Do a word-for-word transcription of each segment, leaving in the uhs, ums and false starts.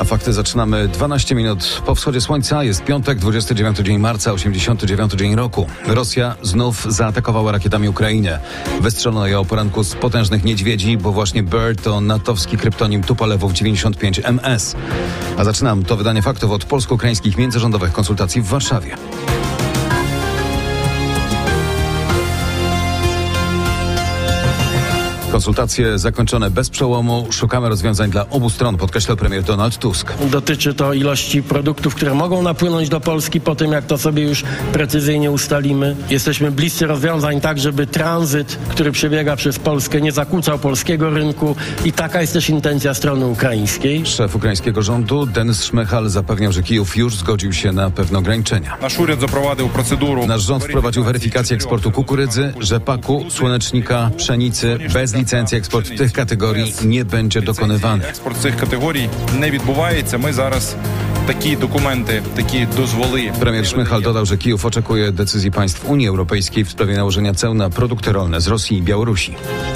Fakty zaczynamy dwanaście minut po wschodzie słońca. Jest piątek, dwudziesty dziewiąty dzień marca, osiemdziesiąty dziewiąty dzień roku. Rosja znów zaatakowała rakietami Ukrainę. Wystrzelono je o poranku z potężnych niedźwiedzi, bo właśnie Bird to natowski kryptonim Tupolewów dziewięćdziesiąt pięć M S. A zaczynam to wydanie faktów od polsko-ukraińskich międzyrządowych konsultacji w Warszawie. Konsultacje zakończone bez przełomu. Szukamy rozwiązań dla obu stron, podkreślał premier Donald Tusk. Dotyczy to ilości produktów, które mogą napłynąć do Polski po tym, jak to sobie już precyzyjnie ustalimy. Jesteśmy bliscy rozwiązań tak, żeby tranzyt, który przebiega przez Polskę, nie zakłócał polskiego rynku i taka jest też intencja strony ukraińskiej. Szef ukraińskiego rządu Denys Szmychal zapewniał, że Kijów już zgodził się na pewne ograniczenia. Nasz urząd zaprowadził procedurę. Nasz rząd wprowadził weryfikację eksportu kukurydzy, rzepaku, słonecznika, pszenicy. Bez licencji eksport tych kategorii nie będzie dokonywany. Eksport tych kategorii nie відбувається. My zaraz takie dokumenty, takie dozwoli. Premier Szmychal dodał, że Kijów oczekuje decyzji państw Unii Europejskiej w sprawie nałożenia ceł na produkty rolne z Rosji i Białorusi.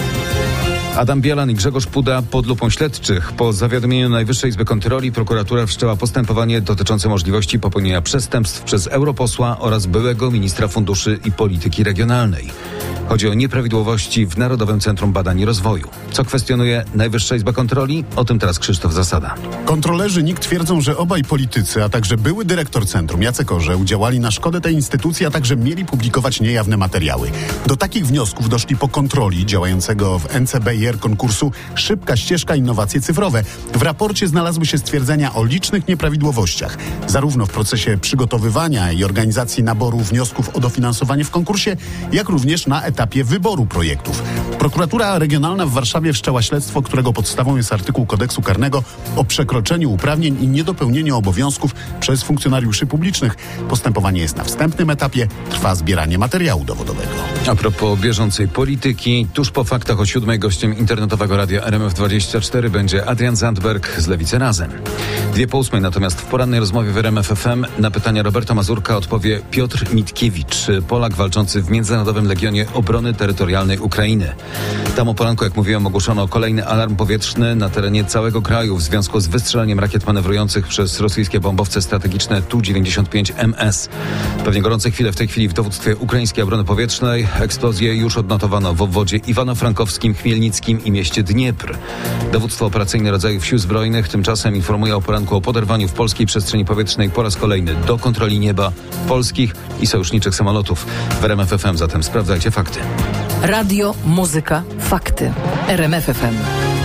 Adam Bielan i Grzegorz Puda pod lupą śledczych. Po zawiadomieniu Najwyższej Izby Kontroli prokuratura wszczęła postępowanie dotyczące możliwości popełnienia przestępstw przez europosła oraz byłego ministra funduszy i polityki regionalnej. Chodzi o nieprawidłowości w Narodowym Centrum Badań i Rozwoju. Co kwestionuje Najwyższa Izba Kontroli? O tym teraz Krzysztof Zasada. Kontrolerzy N I K twierdzą, że obaj politycy, a także były dyrektor centrum Jacek Orzeł działali na szkodę tej instytucji, a także mieli publikować niejawne materiały. Do takich wniosków doszli po kontroli działającego w N C B I R konkursu Szybka ścieżka innowacje cyfrowe. W raporcie znalazły się stwierdzenia o licznych nieprawidłowościach, zarówno w procesie przygotowywania i organizacji naboru wniosków o dofinansowanie w konkursie, jak również na etapie wyboru projektów. Prokuratura Regionalna w Warszawie wszczęła śledztwo, którego podstawą jest artykuł kodeksu karnego o przekroczeniu uprawnień i niedopełnieniu obowiązków przez funkcjonariuszy publicznych. Postępowanie jest na wstępnym etapie, trwa zbieranie materiału dowodowego. A propos bieżącej polityki, tuż po faktach o siódmej gościem internetowego radia R M F dwadzieścia cztery będzie Adrian Zandberg z Lewicy Razem. Dwie po ósmej natomiast w porannej rozmowie w R M F F M na pytania Roberta Mazurka odpowie Piotr Mitkiewicz, Polak walczący w Międzynarodowym Legionie Obrony Terytorialnej Ukrainy. Tam o poranku, jak mówiłem, ogłoszono kolejny alarm powietrzny na terenie całego kraju w związku z wystrzeleniem rakiet manewrujących przez rosyjskie bombowce strategiczne Tu dziewięćdziesiąt pięć M S. Pewnie gorące chwile w tej chwili w dowództwie ukraińskiej obrony powietrznej. Eksplozje już odnotowano w obwodzie Iwano-Frankowskim, Chmielnickim i mieście Dniepr. Dowództwo operacyjne rodzajów sił zbrojnych tymczasem informuje o poranku o poderwaniu w polskiej przestrzeni powietrznej po raz kolejny do kontroli nieba polskich i sojuszniczych samolotów. W R M F F M zatem sprawdzajcie fakty. Radio, muzyka, fakty. R M F F M.